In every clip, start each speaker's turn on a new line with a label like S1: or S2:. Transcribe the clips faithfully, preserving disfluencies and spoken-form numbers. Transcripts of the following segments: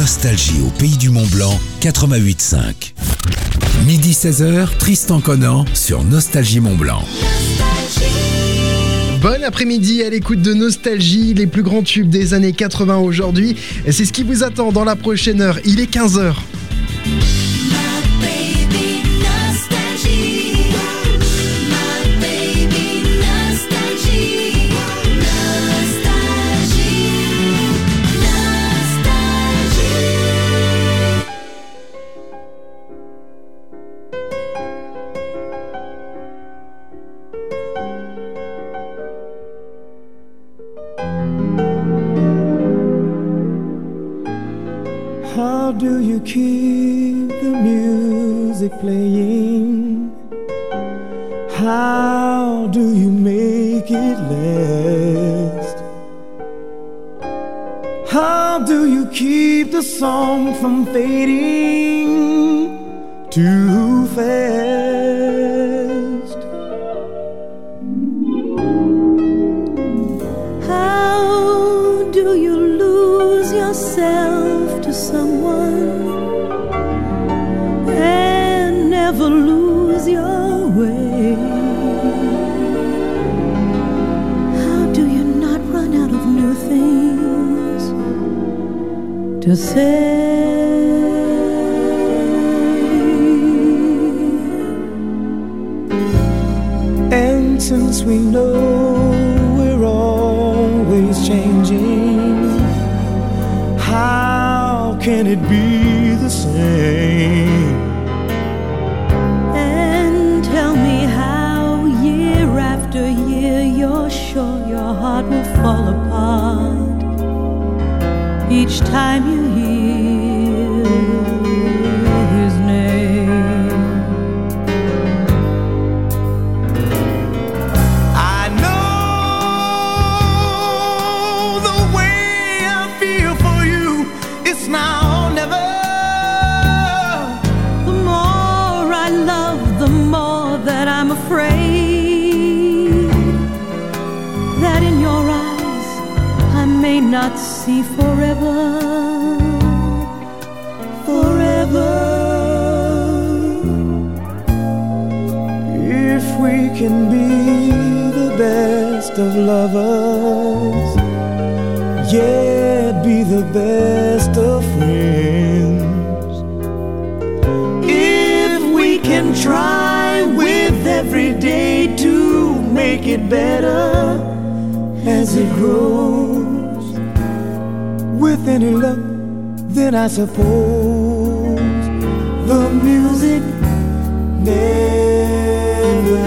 S1: Nostalgie au pays du Mont-Blanc, quatre-vingt-huit virgule cinq. Midi seize heures, Tristan Conan sur Nostalgie Mont-Blanc.
S2: Bon après-midi à l'écoute de Nostalgie, les plus grands tubes des années quatre-vingts aujourd'hui. Et c'est ce qui vous attend dans la prochaine heure. Il est quinze heures.
S3: How do you keep the music playing? How do you make it last? How do you keep the song from fading too fast? How do you lose yourself to someone and never lose your way? How do you not run out of new things to say? And since we know we're always changing, how can it be the same? And tell me how year after year you're sure your heart will fall apart each time you hear his name. I know the way I feel for you. It's now or never. The more I love, the more that I'm afraid that in your eyes I may not see forever, forever. If we can be the best of lovers, yeah, be the best of friends. If we can try with every day to make it better as it grows, with any luck, then I suppose the music never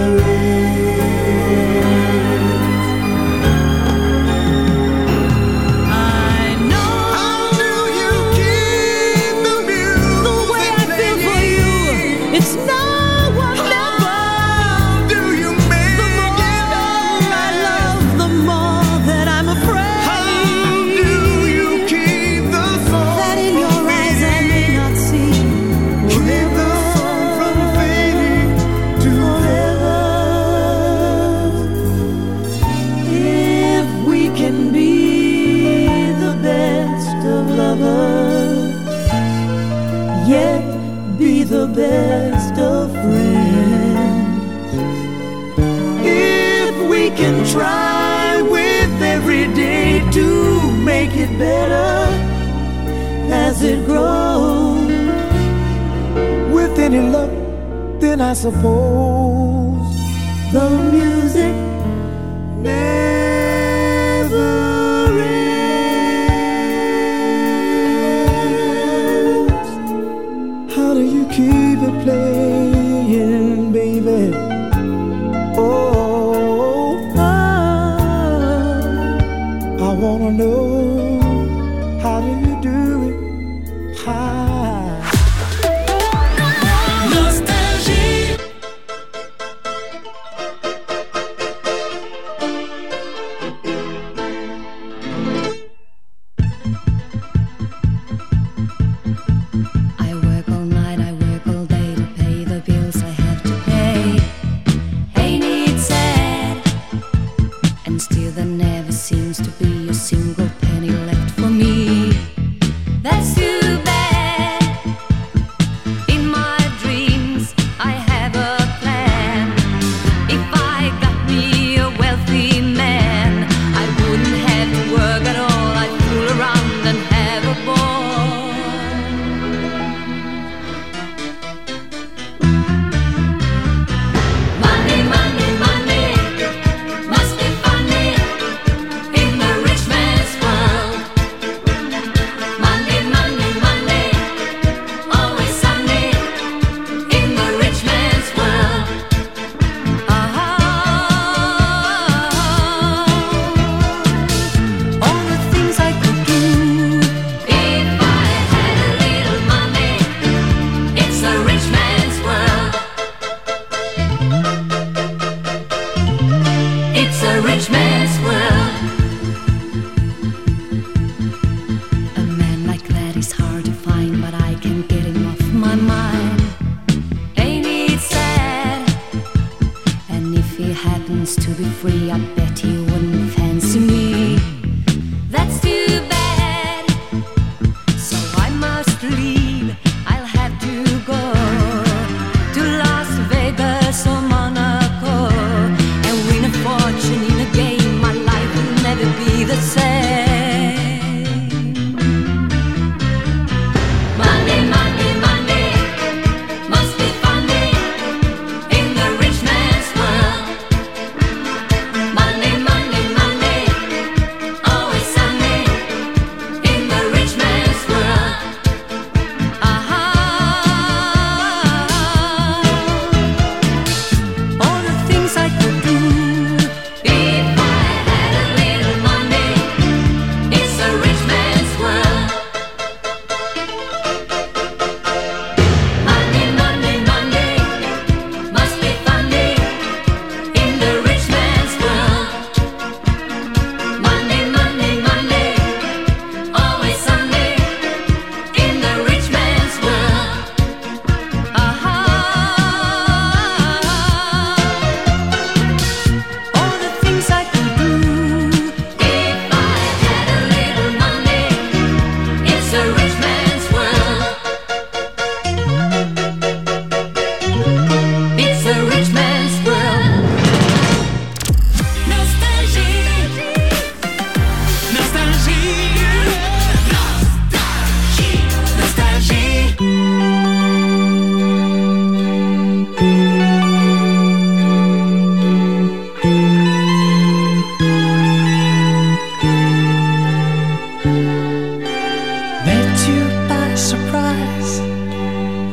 S3: the best of friends. If we can try with every day to make it better as it grows, with any luck, then I suppose the music never keep it playing, baby. Oh, oh, I wanna know, how do you do it? How? Nostalgie.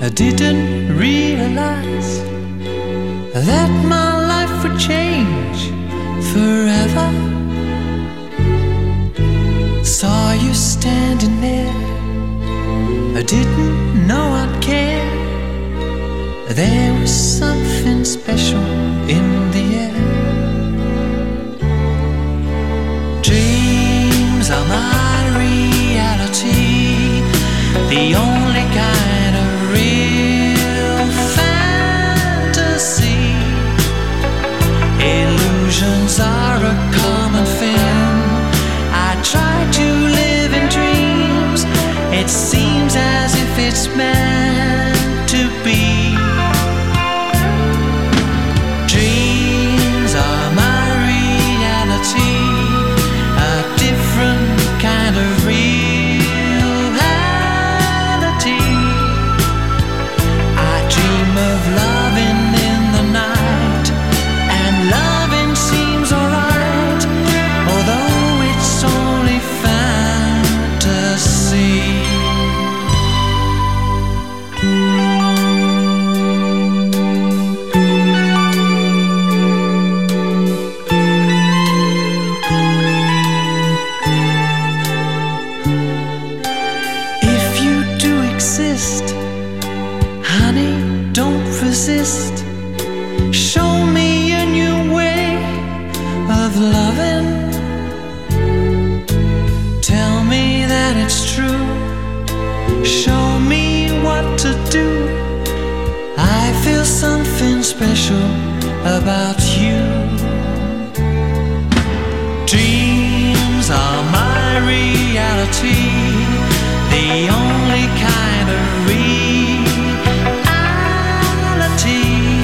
S4: I didn't realize that my life would change forever. Saw you standing there, I didn't know I'd care. There was something special in the air. Dreams are my reality, the only kind of real fantasy. Illusions are a common thing. I try to live in dreams. It seems as if it's meant to be. Dreams are my reality, a different kind of reality. I dream of loving in the night, and loving seems alright, although it's only fantasy. Honey, don't resist. Show me a new way of loving. Tell me that it's true. Show me what to do. I feel something special about you. Dreams are my reality, the only kind of reality.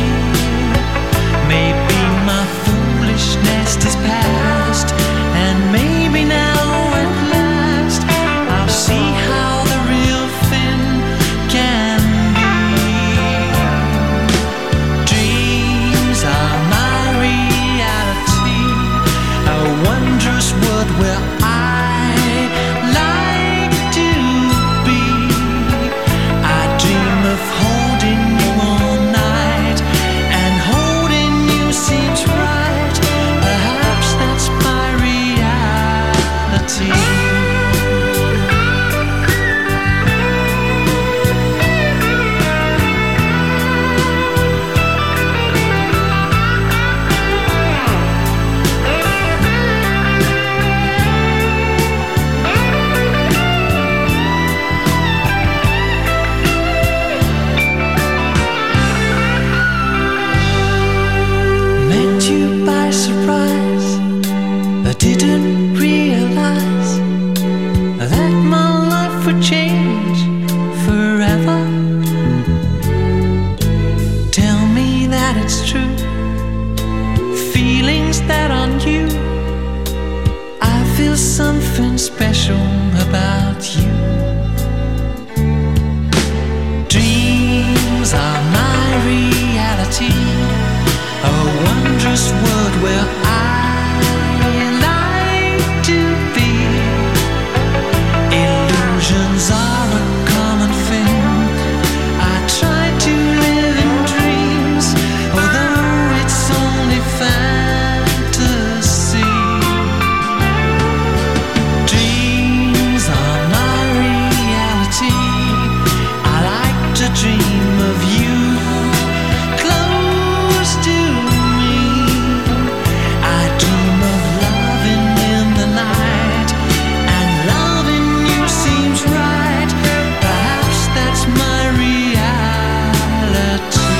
S4: Maybe my foolishness is past, and maybe now at last I'll see how the real thing can be. Dreams are my reality, a wondrous world where I like to be. I dream of holding you all night, and holding you seems right. Perhaps that's my reality. Met you by surprise, I didn't realize that my life would change forever. Tell me that it's true, feelings that are new. I feel something special about you. Dreams are my reality, a wondrous world where I like to be. Illusions are a common thing. I try to live in dreams, although it's only fantasy. Dreams are my reality. I like to dream of you close to me. I dream of loving in the night, and loving you seems right. Perhaps that's my reality.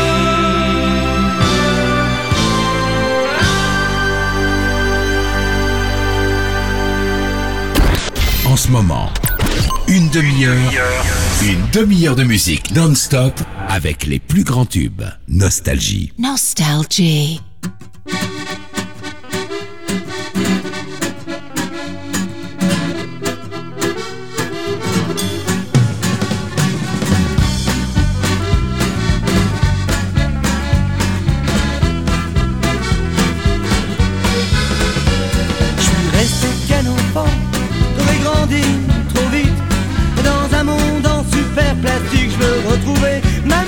S1: En ce moment, une demi-heure, une demi-heure de musique non-stop avec les plus grands tubes. Nostalgie.
S5: Nostalgie.
S6: Je suis resté qu'un enfant, j'aurais grandi trop vite. Dans un monde en super plastique, je veux retrouver ma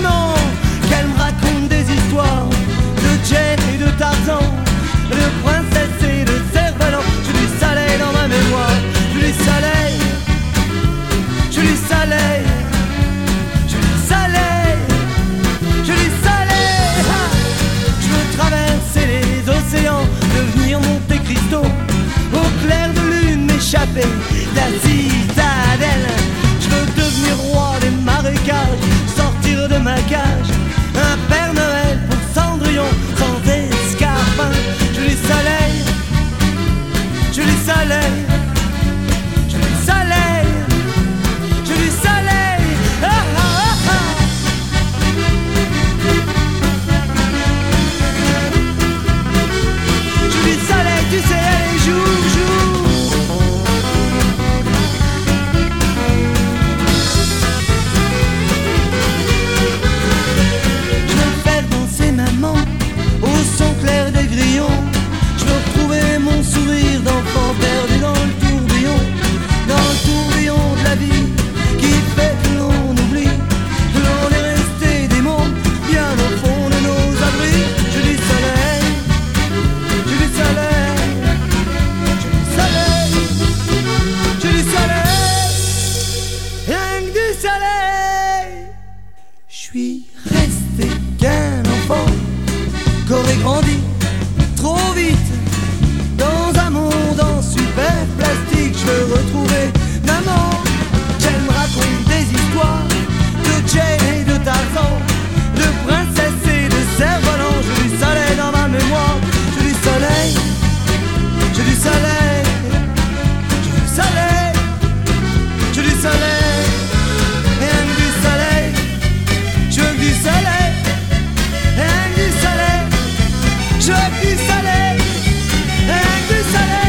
S6: suis resté qu'un enfant qu'aurait grandi trop vite dans un monde en super plastique. Je veux retrouver maman. J'aime raconter des histoires de Jane et de Tarzan, de princesses et de cerfs-volants. J'ai du soleil dans ma mémoire. J'ai du soleil, j'ai du soleil, j'ai du soleil, j'ai du soleil, rien que du soleil. Je veux du soleil, rien que du soleil. Je veux du soleil, rien que du soleil.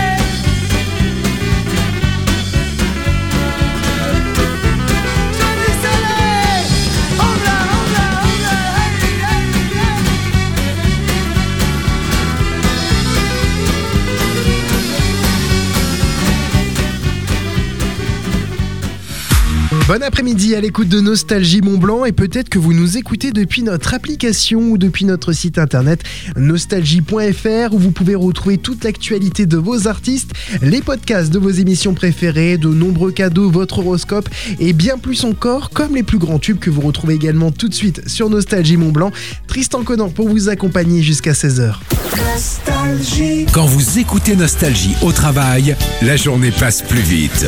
S2: Bon après-midi à l'écoute de Nostalgie Mont-Blanc et peut-être que vous nous écoutez depuis notre application ou depuis notre site internet nostalgie point f r où vous pouvez retrouver toute l'actualité de vos artistes, les podcasts de vos émissions préférées, de nombreux cadeaux, votre horoscope et bien plus encore comme les plus grands tubes que vous retrouvez également tout de suite sur Nostalgie Mont-Blanc. Tristan Conan pour vous accompagner jusqu'à seize heures.
S6: Nostalgie.
S1: Quand vous écoutez Nostalgie au travail, la journée passe plus vite.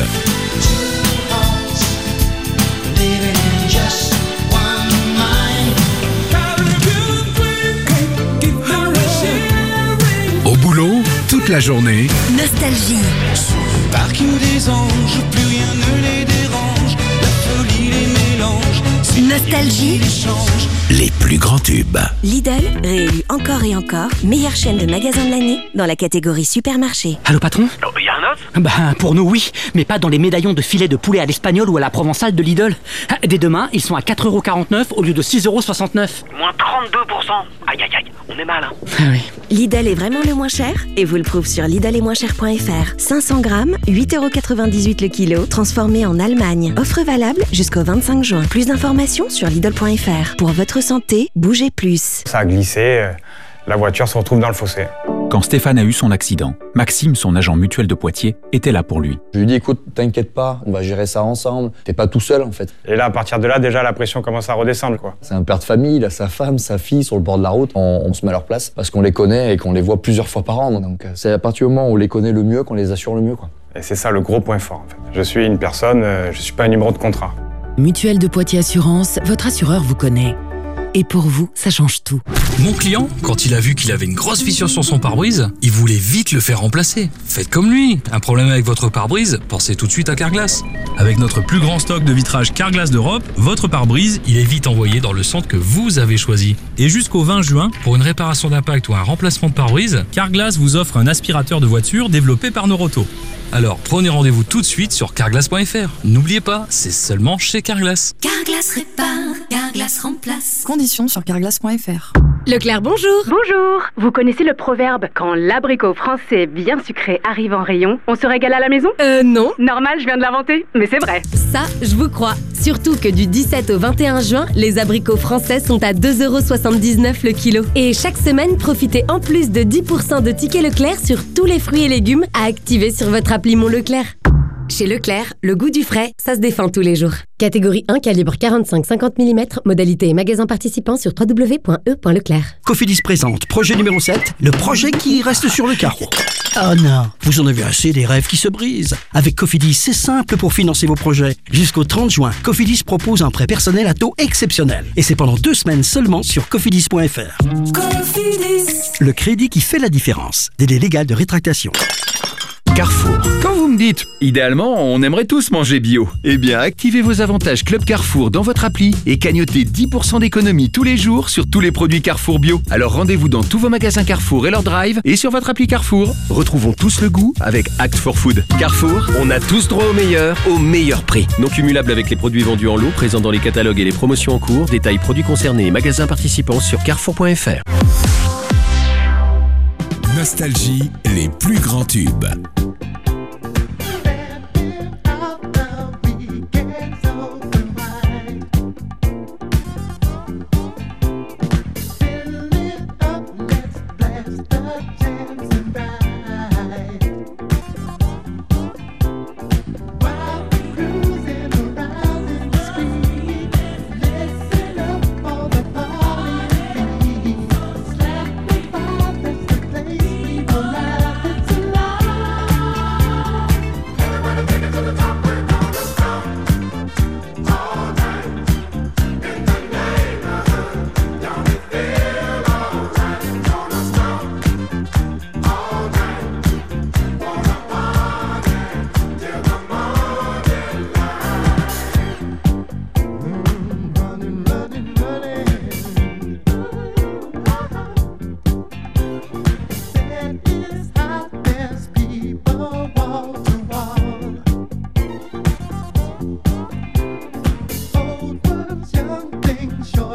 S1: Au boulot, toute la journée.
S5: Nostalgie.
S4: Sous le parking des anges, plus rien ne les dérange. La folie les mélange. Si
S5: Nostalgie.
S4: les change.
S1: Les plus grands tubes.
S5: Lidl, réélu encore et encore, meilleure chaîne de magasins de l'année dans la catégorie supermarché.
S7: Allô patron ?
S8: Oh, y a un autre ?
S7: Ben pour nous oui, mais pas dans les médaillons de filet de poulet à l'espagnol ou à la provençale de Lidl. Ah, dès demain, ils sont à quatre euros quarante-neuf au lieu de six euros soixante-neuf.
S8: Moins trente-deux pour cent. Aïe aïe aïe, on est mal hein.
S7: Ah oui.
S5: Lidl est vraiment le moins cher et vous le prouve sur lidl et moins cher point f r. cinq cents grammes, huit euros quatre-vingt-dix-huit le kilo, transformé en Allemagne. Offre valable jusqu'au vingt-cinq juin. Plus d'informations sur lidl point f r. Pour votre santé, bougez plus.
S9: Ça a glissé, la voiture se retrouve dans le fossé.
S10: Quand Stéphane a eu son accident, Maxime, son agent mutuel de Poitiers, était là pour lui.
S11: Je lui dis écoute, t'inquiète pas, on va gérer ça ensemble. T'es pas tout seul en fait.
S9: Et là, à partir de là, déjà, la pression commence à redescendre, quoi.
S11: C'est un père de famille, il a sa femme, sa fille sur le bord de la route. On, on se met à leur place parce qu'on les connaît et qu'on les voit plusieurs fois par an. Donc c'est à partir du moment où on les connaît le mieux qu'on les assure le mieux, quoi.
S9: Et c'est ça le gros point fort, en fait. Je suis une personne, euh, je suis pas un numéro de contrat.
S12: Mutuelle de Poitiers Assurance, votre assureur vous connaît. Et pour vous, ça change tout.
S13: Mon client, quand il a vu qu'il avait une grosse fissure sur son pare-brise, il voulait vite le faire remplacer. Faites comme lui. Un problème avec votre pare-brise, pensez tout de suite à Carglass. Avec notre plus grand stock de vitrage Carglass d'Europe, votre pare-brise, il est vite envoyé dans le centre que vous avez choisi. Et jusqu'au vingt juin, pour une réparation d'impact ou un remplacement de pare-brise, Carglass vous offre un aspirateur de voiture développé par Noroto. Alors prenez rendez-vous tout de suite sur carglass point f r. N'oubliez pas, c'est seulement chez Carglass.
S5: Carglass répare, Carglass remplace.
S12: Conditions sur carglass point f r.
S14: Leclerc, bonjour. Bonjour. Vous connaissez le proverbe « Quand l'abricot français bien sucré arrive en rayon, on se régale à la maison » Euh, non. Normal, je viens de l'inventer, mais c'est vrai.
S15: Ça, je vous crois. Surtout que du dix-sept au vingt et un juin, les abricots français sont à deux euros soixante-dix-neuf le kilo. Et chaque semaine, profitez en plus de dix pour cent de tickets Leclerc sur tous les fruits et légumes à activer sur votre appli Mon Leclerc. Chez Leclerc, le goût du frais, ça se défend tous les jours. Catégorie un, calibre quarante-cinq à cinquante millimètres, modalité et magasin participant sur w w w point e point leclerc.
S16: Cofidis présente projet numéro sept, le projet qui reste sur le carreau. Oh non, vous en avez assez des rêves qui se brisent. Avec Cofidis, c'est simple pour financer vos projets. Jusqu'au trente juin, Cofidis propose un prêt personnel à taux exceptionnel. Et c'est pendant deux semaines seulement sur cofidis point f r. Cofidis, le crédit qui fait la différence. Délai légal de rétractation.
S17: Carrefour. Quand vous me dites, idéalement, on aimerait tous manger bio, eh bien, activez vos avantages Club Carrefour dans votre appli et cagnotez dix pour cent d'économie tous les jours sur tous les produits Carrefour bio. Alors rendez-vous dans tous vos magasins Carrefour et leur drive et sur votre appli Carrefour. Retrouvons tous le goût avec Act for Food. Carrefour, on a tous droit au meilleur, au meilleur prix. Non cumulable avec les produits vendus en lot, présents dans les catalogues et les promotions en cours. Détails produits concernés et magasins participants sur carrefour point f r.
S1: Nostalgie, les plus grands tubes.
S6: Cruising around in the street, listen up.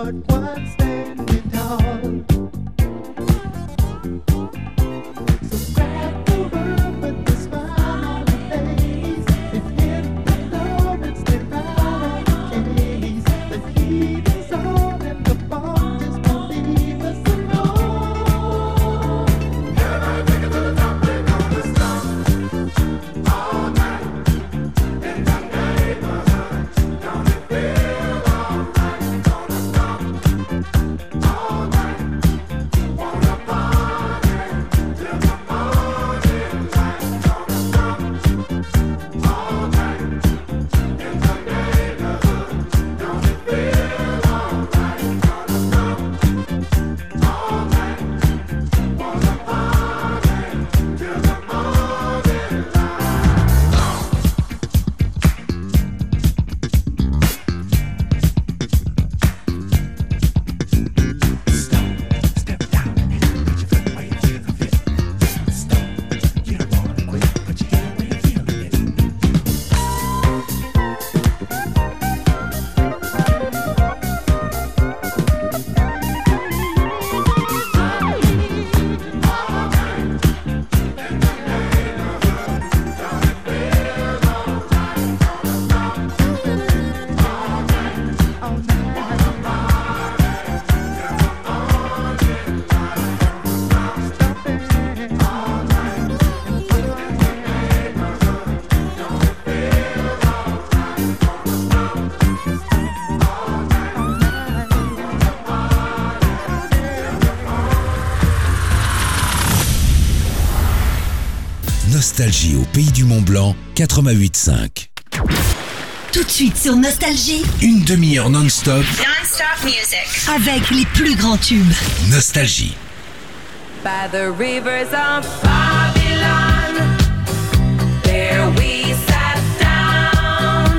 S6: but one standing tall. So grab the world with a smile on your face and hit the love and stay right on the case. The heat is on and the bomb just won't leave us alone. Can I take it to the top? We're gonna stop all night in the neighborhood. Don't it feel all right? Gonna stop all night. Wanna party till the morning light. Gonna stop all night in the neighborhood. Don't it feel all right? Gonna stop all night. Wanna party till the morning
S1: Nostalgie au pays du Mont Blanc, quatre-vingt-huit cinq.
S18: Tout de suite sur Nostalgie.
S1: Une demi-heure non-stop.
S18: Non-stop music. Avec les plus grands tubes.
S1: Nostalgie.
S19: By the rivers of Babylon, there we sat down.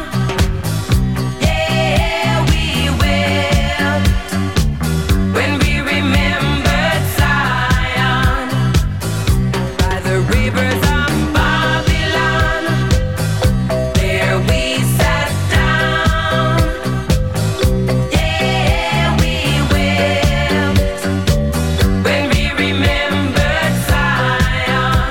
S19: Yeah, we wept when we remembered Zion. By the rivers of Babylon, there we sat down. Yeah, we wept when we remembered Zion.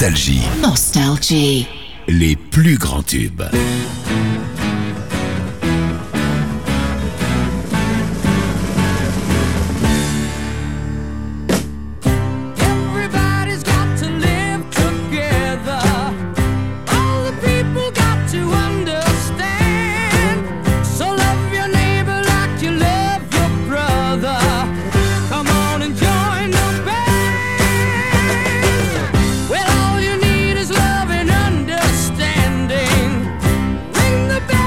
S1: Nostalgie.
S18: Nostalgie.
S1: Les plus grands tubes.
S19: Everybody's got to live together. All the people got to understand. So love your neighbor like you love your brother. Come on and join the band. Well, all you need is love and understanding. Ring the bell.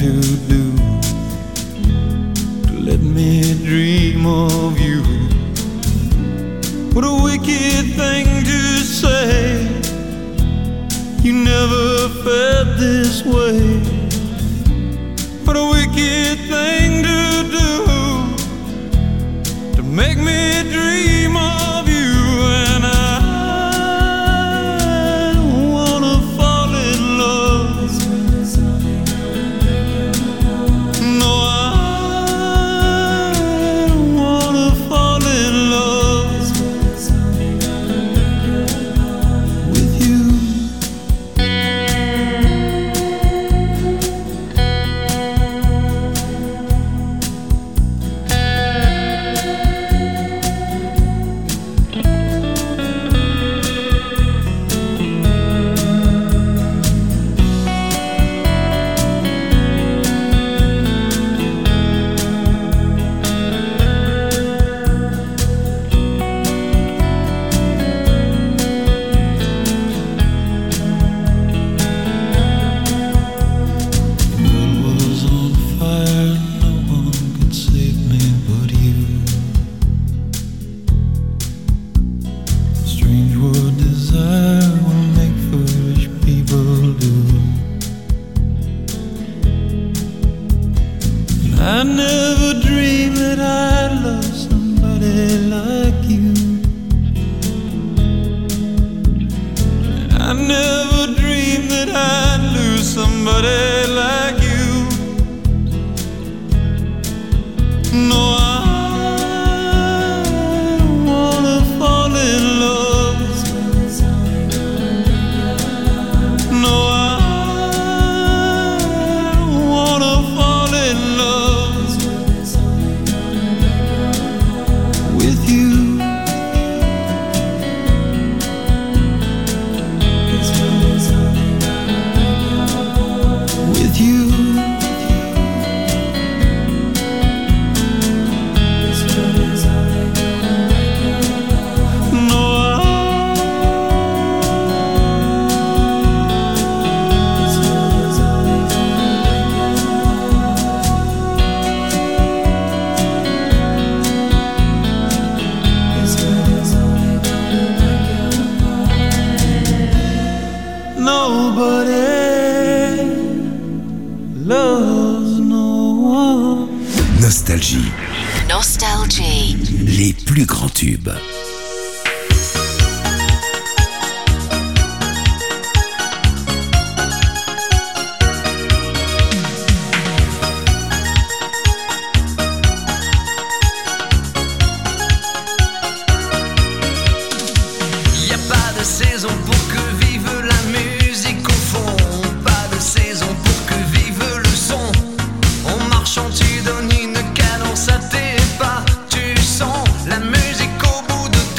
S20: to do to let me dream of you. What a wicked thing to say. You never felt this way. What a wicked thing to do to make me dream of you. And I wanna fall in love. No, I wanna fall in love with you. I never dreamed that I'd love somebody like you. I never dreamed that I'd lose somebody like you. No, I wanna fall in love. No, I wanna fall in love with you. With you. No, nobody loves no one.
S1: Nostalgie.
S18: Nostalgie.
S1: Les plus grands tubes.
S4: Y a pas de saison pour que vive la musique au fond, pas de saison pour que vive le son. En marchant tu donnes une cadence à tes pas, tu sens la musique au bout de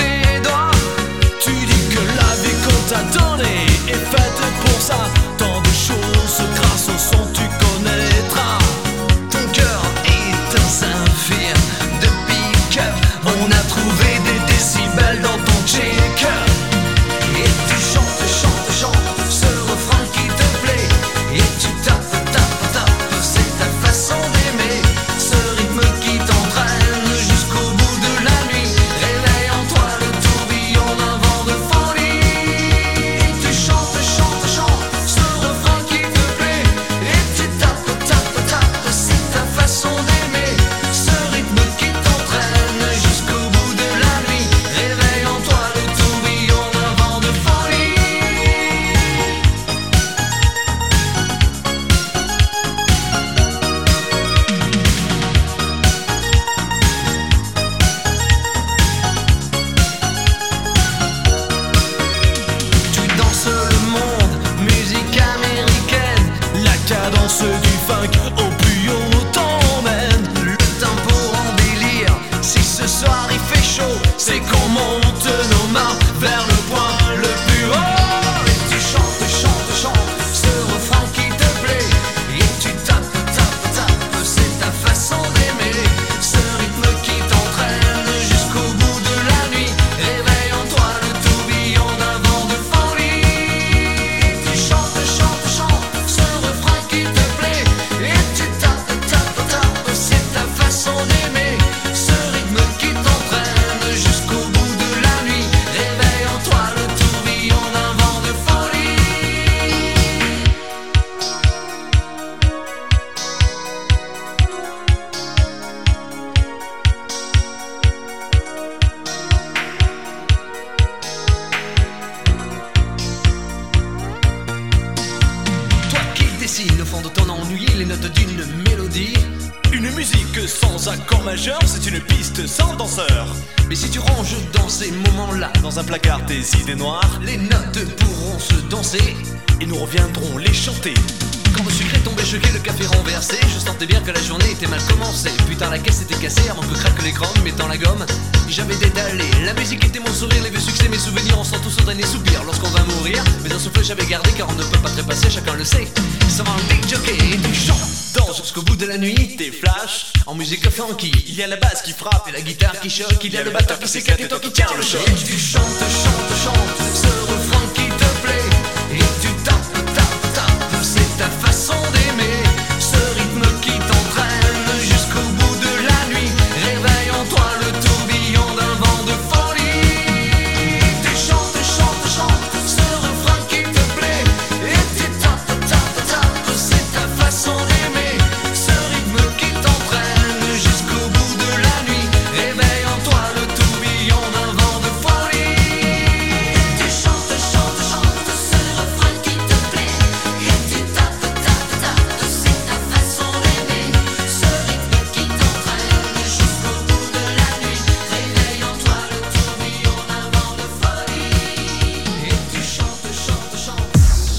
S21: reste d'une mélodie. Une musique sans accord majeur, c'est une piste sans danseur. Mais si tu ranges dans ces moments-là, dans un placard tes idées noires, les notes pourront se danser et nous reviendrons les chanter. Quand le sucre est tombé choqué, le café renversé, je sentais bien que la journée était mal commencée. Putain, la caisse était cassée avant que craque l'écran, mettant la gomme. J'avais détalé, la musique était mon sourire, les vieux succès, mes souvenirs, on sent tous au dernier soupir lorsqu'on va mourir. Mais un souffle j'avais gardé car on ne peut pas trépasser, chacun le sait. Ça va un big jockey et tu chantes, danse jusqu'au bout de la nuit, tes flashs en musique funky. Il y a la basse qui frappe et la guitare qui choque, il y a le batteur qui s'éclate et toi qui tiens le choc. Et tu chantes, chantes, chantes, ce refrain qui te plaît, et tu tapes, tapes, tapes, c'est ta façon d'aimer, ce rythme qui t'entraîne jusqu'au bout de la nuit. Réveille en toi le tourbillon d'un vent de folie. Tu chantes, chantes, chantes, ce refrain qui te plaît, et tu tapes, tapes, tapes, c'est ta façon d'aimer, ce rythme qui t'entraîne jusqu'au bout de la nuit. Réveille en toi le tourbillon d'un vent de folie. Tu chantes, chantes, chantes, ce refrain qui te plaît, et tu tapes, tapes, tapes, c'est ta façon d'aimer, ce rythme qui t'entraîne jusqu'au bout de la nuit. Réveille en toi le tourbillon d'un vent de folie. Et tu chantes, chantes, chantes.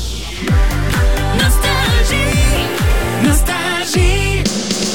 S21: Nostalgie, nostalgie.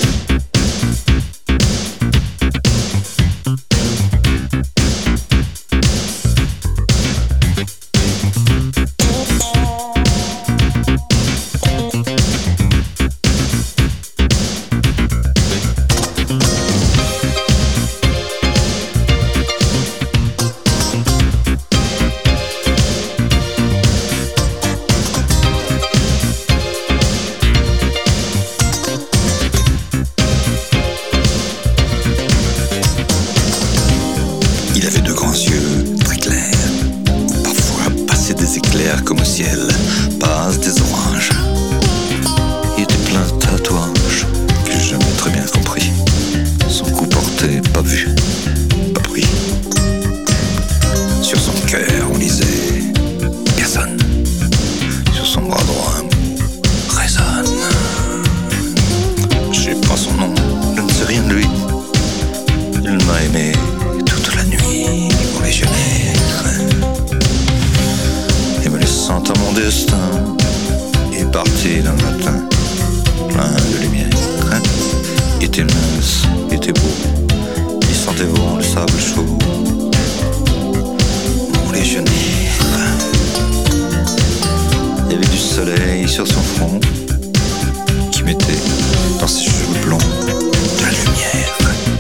S22: Il avait de grands yeux très clairs, où parfois passaient des éclairs comme au ciel passent des orages. Il était plein de tatouages que j'ai jamais très bien compris. Son cou porté, pas vu, pas pris. Sur son cœur on lisait personne. Sur son bras droit un mot résonne. Je sais pas son nom, je ne sais rien de lui. Il m'a aimé toute la nuit, mon légionnaire. Et me laissant à mon destin, il est parti d'un matin plein de lumière. Il était mince, il était beau, il sentait bon le sable chaud. Mon légionnaire. Il y avait du soleil sur son front, qui mettait dans ses cheveux blonds de la lumière.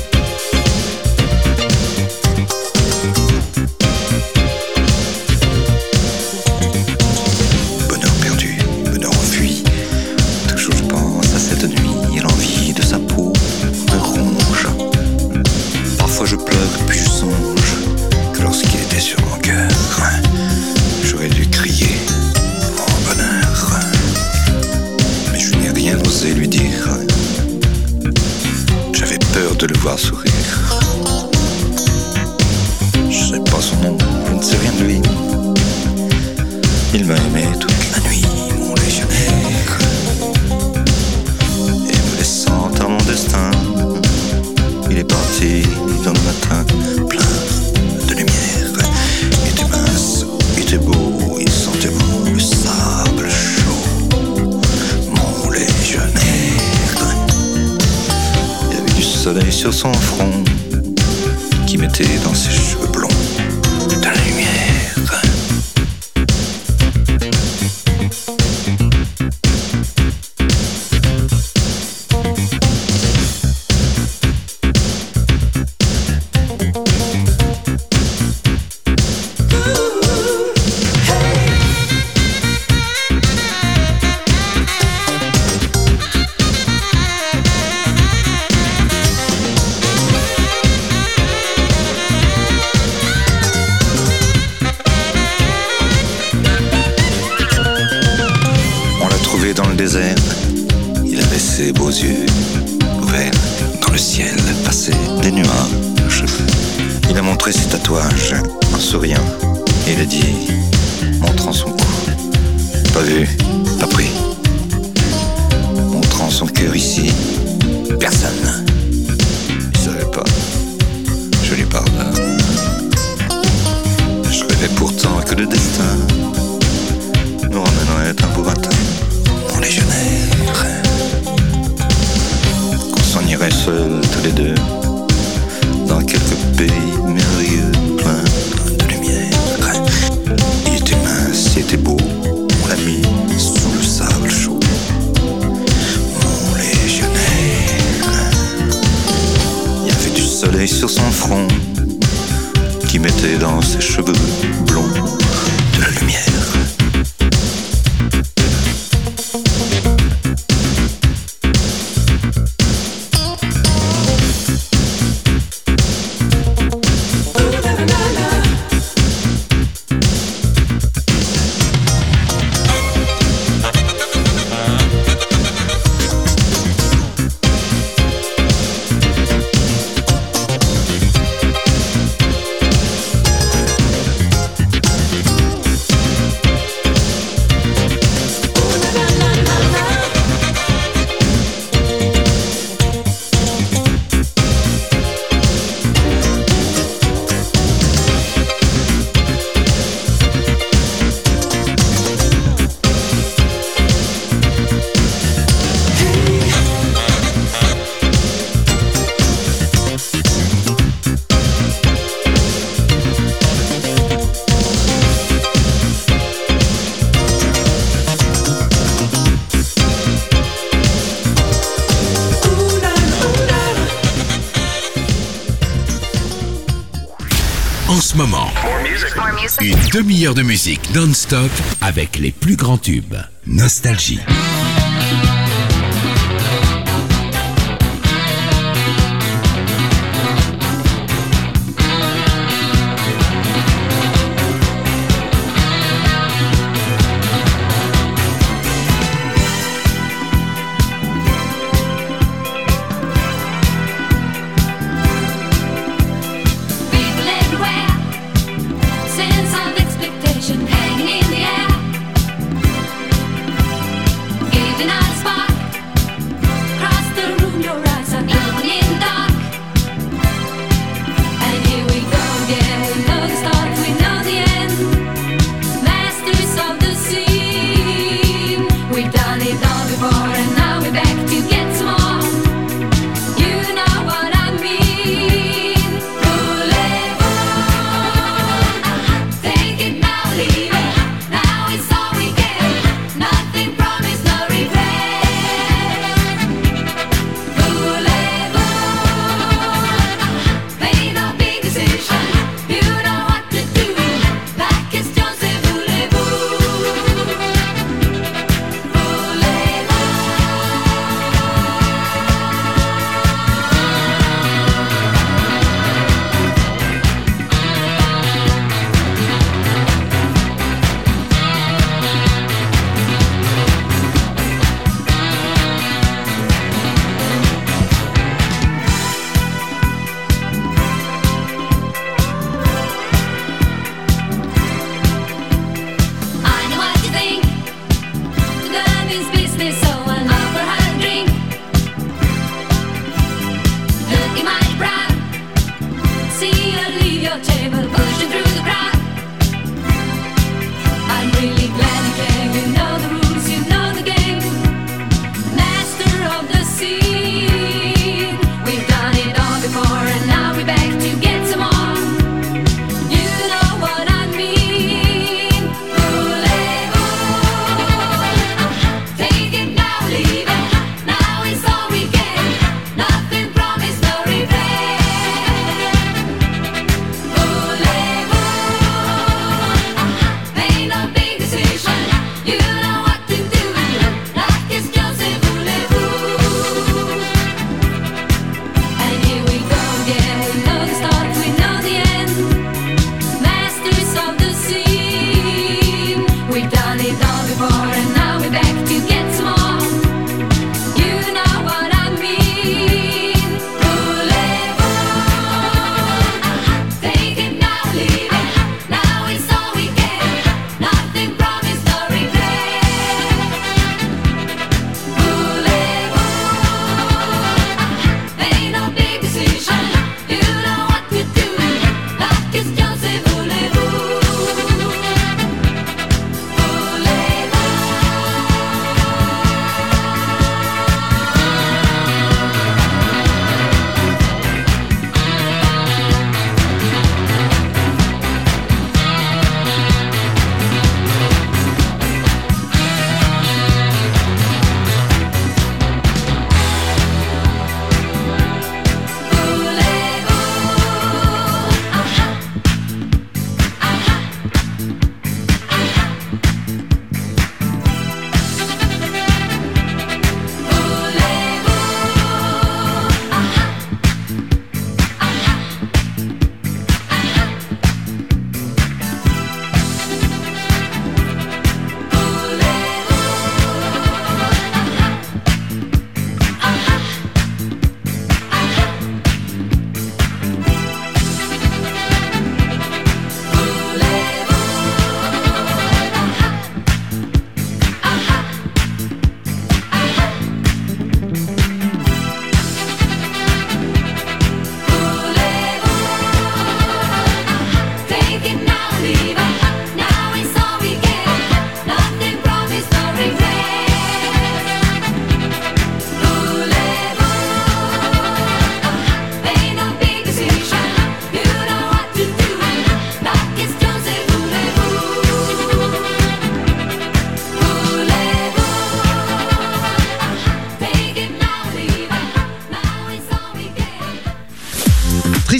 S22: Bonheur perdu, bonheur enfui, toujours je pense à cette nuit et l'envie de sa peau me ronge. Parfois je pleure puis je songe que lorsqu'il était sur mon cœur, j'aurais dû crier mon bonheur. Mais je n'ai rien osé lui dire, j'avais peur de le voir sourire. Je sais pas son nom, je ne sais rien de lui. Il m'a aimé toute la nuit, mon légionnaire. Et me laissant à mon destin, il est parti dans le matin plein de lumière. Il était mince, il était beau, il sentait bon le sable chaud. Mon légionnaire. Il y avait du soleil sur son front, qui mettait dans ses cheveux blonds de la lumière. Dans le désert, il avait ses beaux yeux ouverts. Dans le ciel passaient des nuages. Il a montré ses tatouages en souriant. Et il a dit, montrant son cou, pas vu, pas pris. Montrant montrant son cœur ici. Personne. Il savait pas. Je lui pardonne. Je rêvais pourtant que le destin nous ramènerait un beau matin en légionnaire. Qu'on s'en irait seuls tous les deux dans quelques pays merveilleux, plein de lumière. Il était mince, il était beau, on l'a mis sous le sable chaud. Mon légionnaire. Il y avait du soleil sur son front qui mettait dans ses cheveux blonds de la lumière.
S1: En ce moment, une demi-heure de musique non-stop avec les plus grands tubes. Nostalgie.
S19: You know what to do. La question c'est voulez-vous?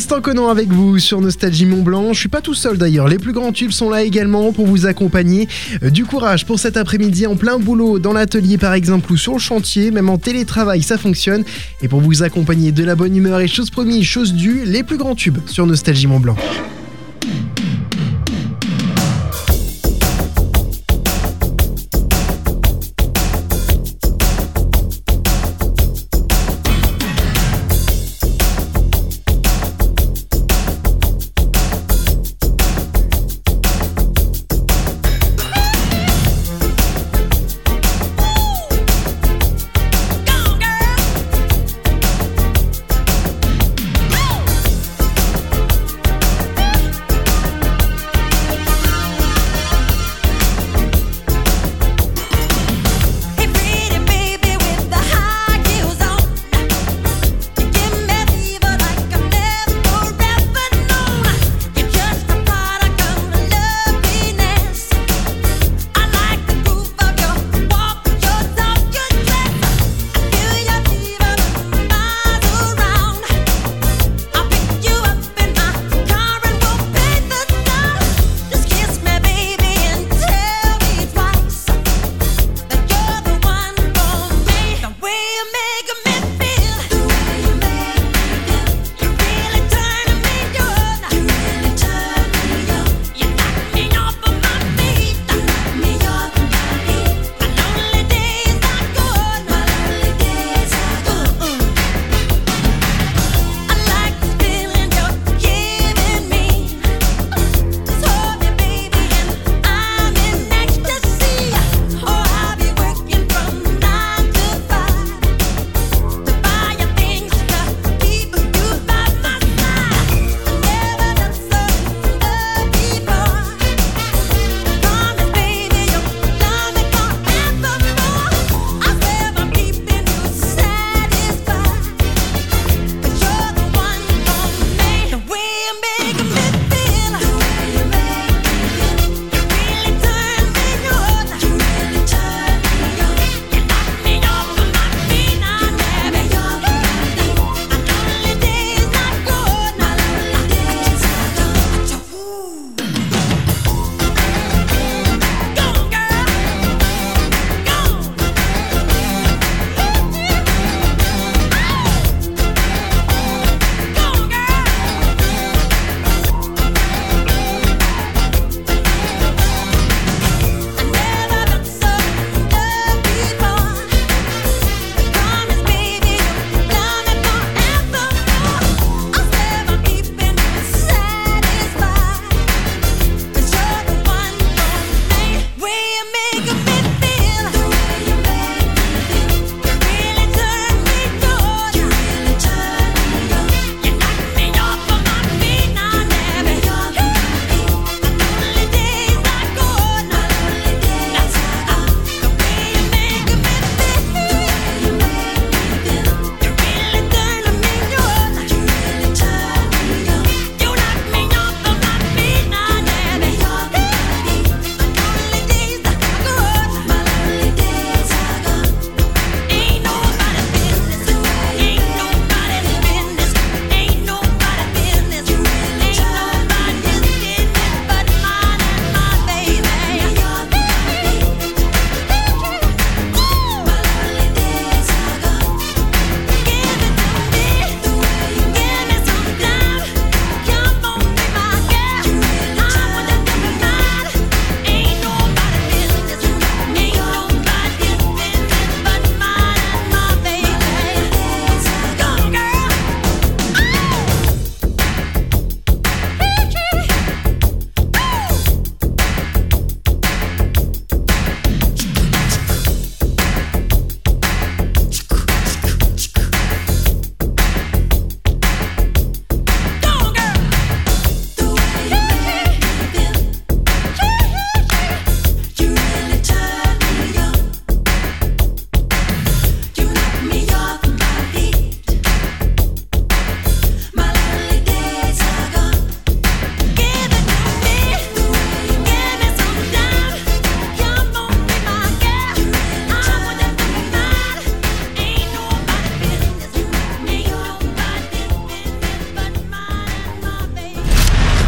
S2: Tristan Conan avec vous sur Nostalgie Mont Blanc. Je suis pas tout seul d'ailleurs, les plus grands tubes sont là également pour vous accompagner. Euh, du courage pour cet après-midi en plein boulot, dans l'atelier par exemple ou sur le chantier, même en télétravail ça fonctionne. Et pour vous accompagner de la bonne humeur et chose promise, chose due, les plus grands tubes sur Nostalgie Mont Blanc.
S19: Go, girl!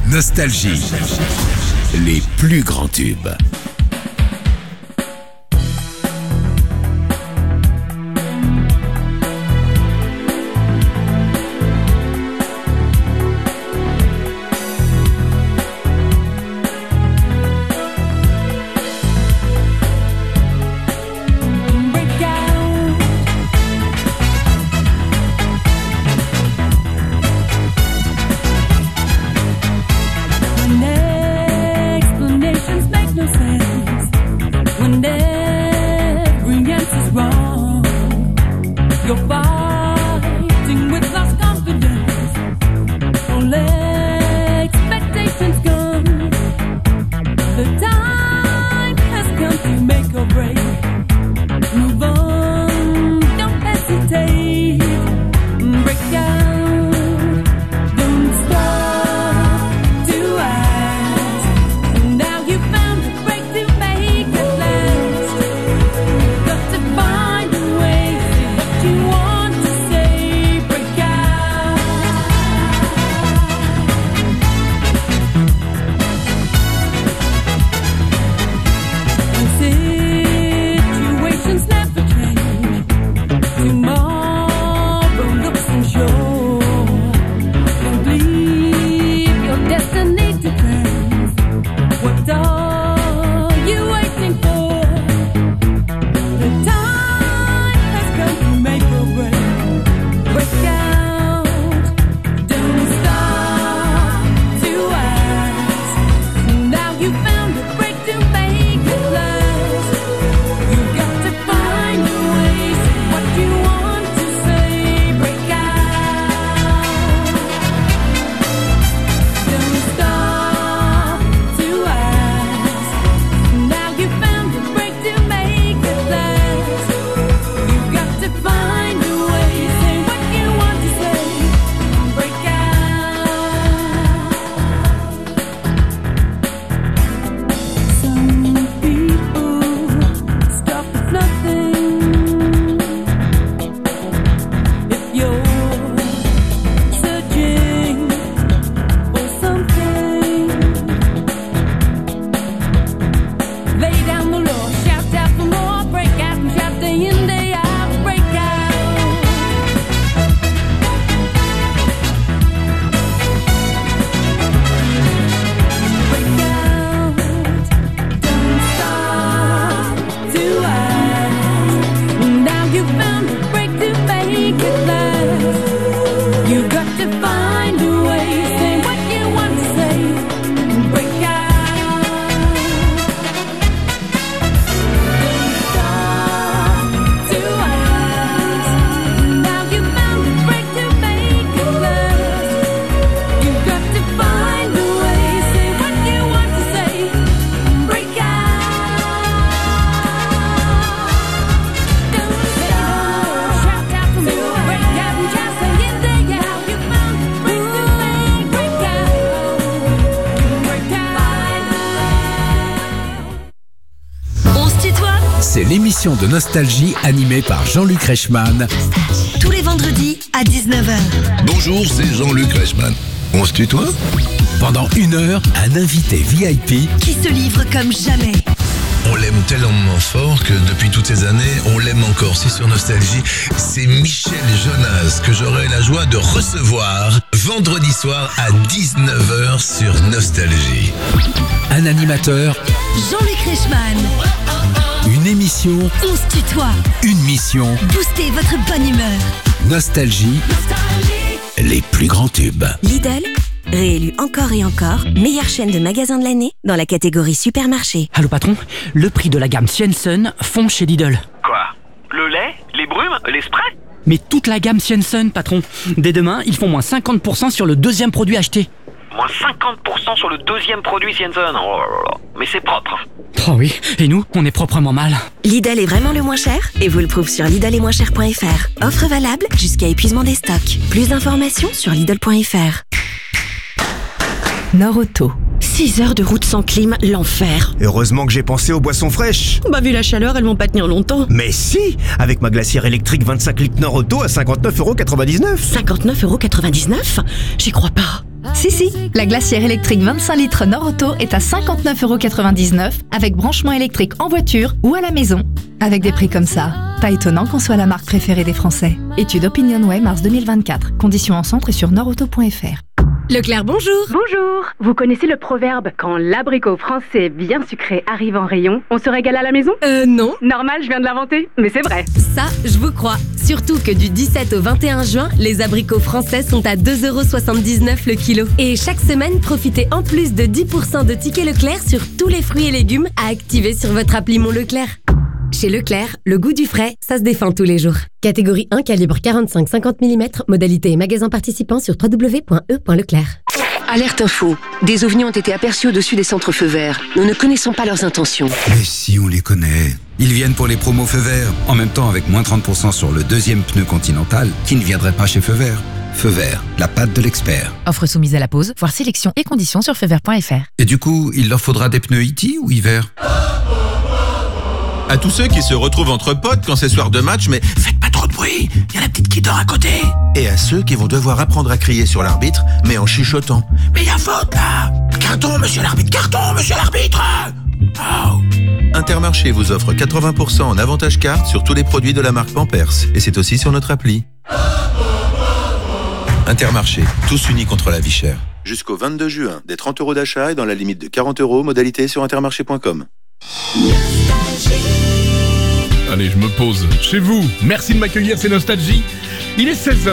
S1: Nostalgie. Les plus grands tubes.
S19: Explanations make no sense when every answer's wrong. You're fighting with lost confidence. All expectations gone. The time has come to make or break. Move on, don't hesitate. Break out, don't stop to ask. Now you found a break to make it last. Got to find a way, say what you want to say. Break out. Situations never change. Tomorrow looks unsure. Don't leave your destiny to chance. What are you waiting for? The time has come to make or break. Break out, don't stop to ask. Now you found a break to make it last. You've got to find a way, say what you want to say. Break out, don't stop to ask. Now you found a break to make it last. You've got to find a way, say what you want to say. Break out. Some people stop at nothing. If you're searching for something, lay down the law, shout out for more. Break out and shout day in, day out. Break out. Break out. Don't stop to ask. Now you found a break to make it last. You got to find a way, say what you want to say. Break out. Don't stop to ask. Now you found a break to make it last. You got to find a way, say what you want to say. Break out. Don't stop. Shout out for more. Break out and just say it day out. You found a break to make. Break out. Break out.
S15: On se tutoie
S1: C'est l'émission de Nostalgie animée par Jean-Luc Reichmann.
S15: tous les vendredis à dix-neuf heures.
S1: Bonjour, c'est Jean-Luc Reichmann. On se tutoie? Pendant une heure, un invité V I P
S15: Qui se livre comme jamais.
S3: On l'aime tellement fort que depuis toutes ces années, on l'aime encore. C'est sur Nostalgie. C'est Michel Jonas que j'aurai la joie de recevoir vendredi soir à dix-neuf heures sur Nostalgie.
S1: un animateur,
S15: Jean-Luc Reichmann.
S1: une émission,
S15: On se tutoie.
S1: une mission,
S15: Boostez votre bonne humeur.
S1: Nostalgie, les plus grands tubes.
S5: Lidl, réélu encore et encore meilleure chaîne de magasins de l'année dans la catégorie supermarché.
S7: Allô patron, le prix de la gamme Swenson fond chez Lidl.
S8: Quoi? Le lait? Les brumes? Les sprays?
S7: Mais toute la gamme Swenson, patron. Dès demain, ils font moins cinquante pour cent sur le deuxième produit acheté.
S8: Moins cinquante pour cent sur le deuxième produit Swenson. Oh là là. Mais c'est propre.
S7: Oh oui, et nous, on est proprement mal.
S5: Lidl est vraiment le moins cher et vous le prouve sur Lidl et moins cher point f r. Offre valable jusqu'à épuisement des stocks. Plus d'informations sur Lidl point f r.
S12: Nord Auto.
S15: six heures de route sans clim, l'enfer.
S23: Heureusement que j'ai pensé aux boissons fraîches.
S15: Bah vu la chaleur, elles vont pas tenir longtemps.
S23: Mais si, avec ma glacière électrique vingt-cinq litres Nord Auto à cinquante-neuf euros quatre-vingt-dix-neuf.
S15: cinquante-neuf euros quatre-vingt-dix-neuf? J'y crois pas.
S9: Si, si, la glacière électrique vingt-cinq litres Nord-Auto est à cinquante-neuf euros quatre-vingt-dix-neuf avec branchement électrique en voiture ou à la maison. Avec des prix comme ça, pas étonnant qu'on soit la marque préférée des Français. Étude OpinionWay mars deux mille vingt-quatre. Conditions en centre et sur nordauto point f r.
S14: Leclerc, bonjour. Bonjour. Vous connaissez le proverbe quand l'abricot français bien sucré arrive en rayon, on se régale à la maison? Euh, non. Normal, je viens de l'inventer, mais c'est vrai.
S15: Ça, je vous crois. Surtout que du dix-sept au vingt et un juin, les abricots français sont à deux euros soixante-dix-neuf le kilo. Et chaque semaine, profitez en plus de dix pour cent de tickets Leclerc sur tous les fruits et légumes à activer sur votre appli Mon Leclerc. Chez Leclerc, le goût du frais, ça se défend tous les jours. Catégorie un, calibre quarante-cinq à cinquante millimètres, modalité et magasin participant sur w w w point e point leclerc.
S10: Alerte info. Des ovnis ont été aperçus au-dessus des centres feux verts. Nous ne connaissons pas leurs intentions.
S11: Mais si, on les connaît. Ils viennent pour les promos feux verts. En même temps, avec moins trente pour cent sur le deuxième pneu Continental, qui ne viendrait pas chez Feu Vert. Feu Vert, la patte de l'expert.
S12: Offre soumise à la pause, voir sélection et conditions sur feu vert point f r.
S11: Et du coup, il leur faudra des pneus E T ou hiver?
S24: À tous ceux qui se retrouvent entre potes quand c'est soir de match, mais faites pas trop de bruit, il y a la petite qui dort à côté. Et à ceux qui vont devoir apprendre à crier sur l'arbitre, mais en chuchotant. Mais y a faute là! Carton, monsieur l'arbitre, carton, monsieur l'arbitre! Oh. Intermarché vous offre quatre-vingts pour cent en avantage carte sur tous les produits de la marque Pampers. Et c'est aussi sur notre appli. Intermarché, tous unis contre la vie chère. Jusqu'au vingt-deux juin, des trente euros d'achat et dans la limite de quarante euros, modalité sur intermarché point com.
S25: Allez, je me pose chez vous. Merci de m'accueillir, c'est Nostalgie. Il est seize heures.